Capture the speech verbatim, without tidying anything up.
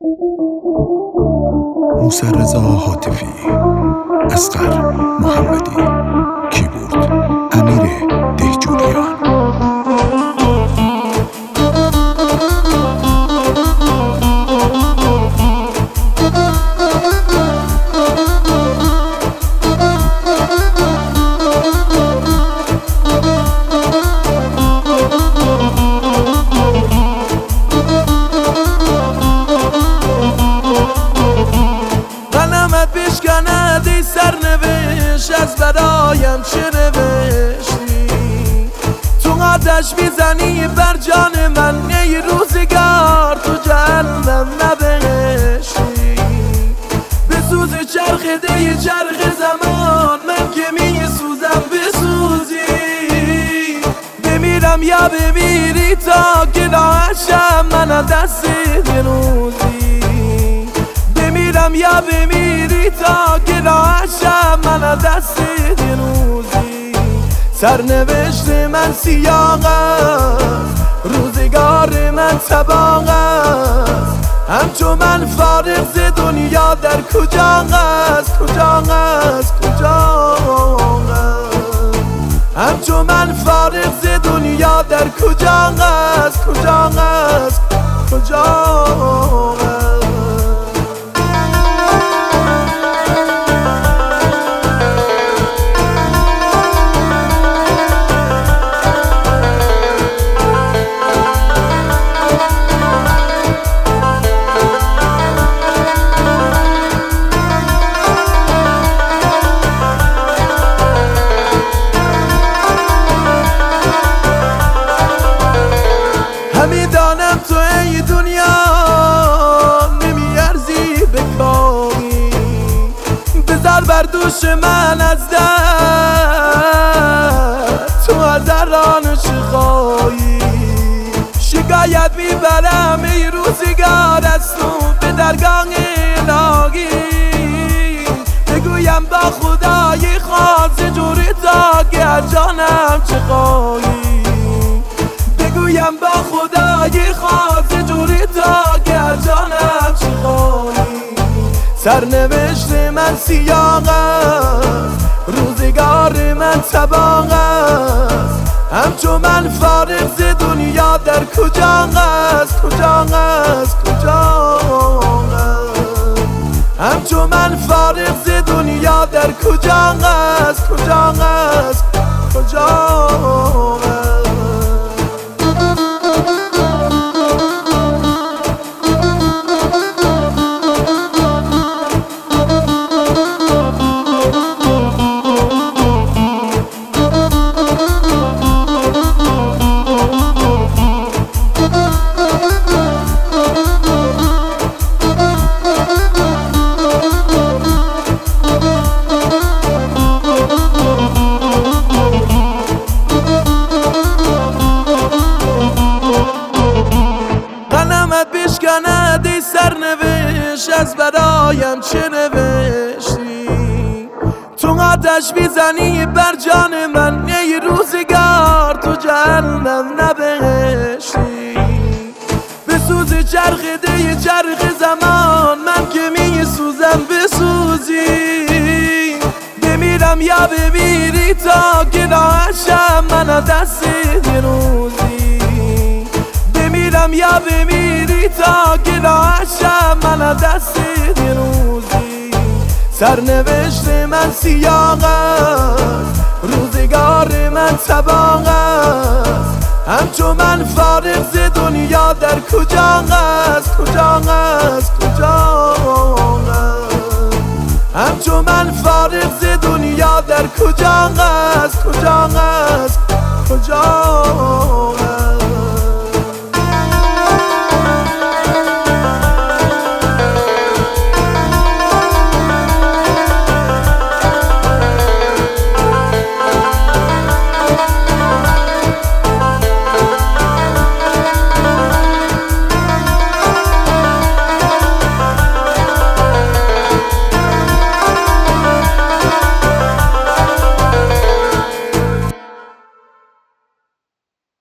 موسی رضا هاتفی، اصغر محمدی، کیبورد امیر دهجوریان. بشکند ای سرنوشت، از برایم چه نوشتی؟ تو آتش میزنی بر جان من، ای روزگار تو جهنم نبهشتی. به سوز چرخ دی چرخ زمان، من که میسوزم بسوزی. بمیرم یا بمیری تا که ناشم من از دست بنوزی. بمیرم یا بمیری تا که ناشم من از دست دنوزی. سرنوشت من سیاه است، روزگار من تباه است. همچو من فارغ ز دنیا در کجا است، کجا است، کجا است. همچو من فارغ ز دنیا در کجا است، کجا است، کجا است. میدانم تو ای دنیا نمیارزی به کاری. بذار بر دوش من از دست تو هزاران شخایی. شکایت میبرم ای روزگار از تو به درگاه الهی. بگویم با خدای خاص جوری تا که از جانم چه خواهی. بگویم با خدای خاص جوری تا که از جانم چه خواهی. سرنوشت من سیاه است، روزگار من تباه است. همچو من فارغ ز دنیا در کجا است، کجا است، کجا است. همچو من فارغ ز دنیا در کجا است، کجا است، کجا است. بشکند ای سرنوشت، از برایم چه نوشتی؟ تو آتش میزنی بر جان من، ای روزگار تو جهنم نبهشتی. به سوز چرخ دی چرخ زمان، من که میسوزم بسوزی. بمیرم یا بمیری تا که ناشم من از دست دنوزی. بمیرم یا بمیری تا که ناشم من از دست دنوزی. سرنوشت من سیاه است، روزگار من تباه است. همچو من فارغ ز دنیا در کجا است، کجا است، کجا است. همچو من فارغ ز دنیا در کجا است، کجا است.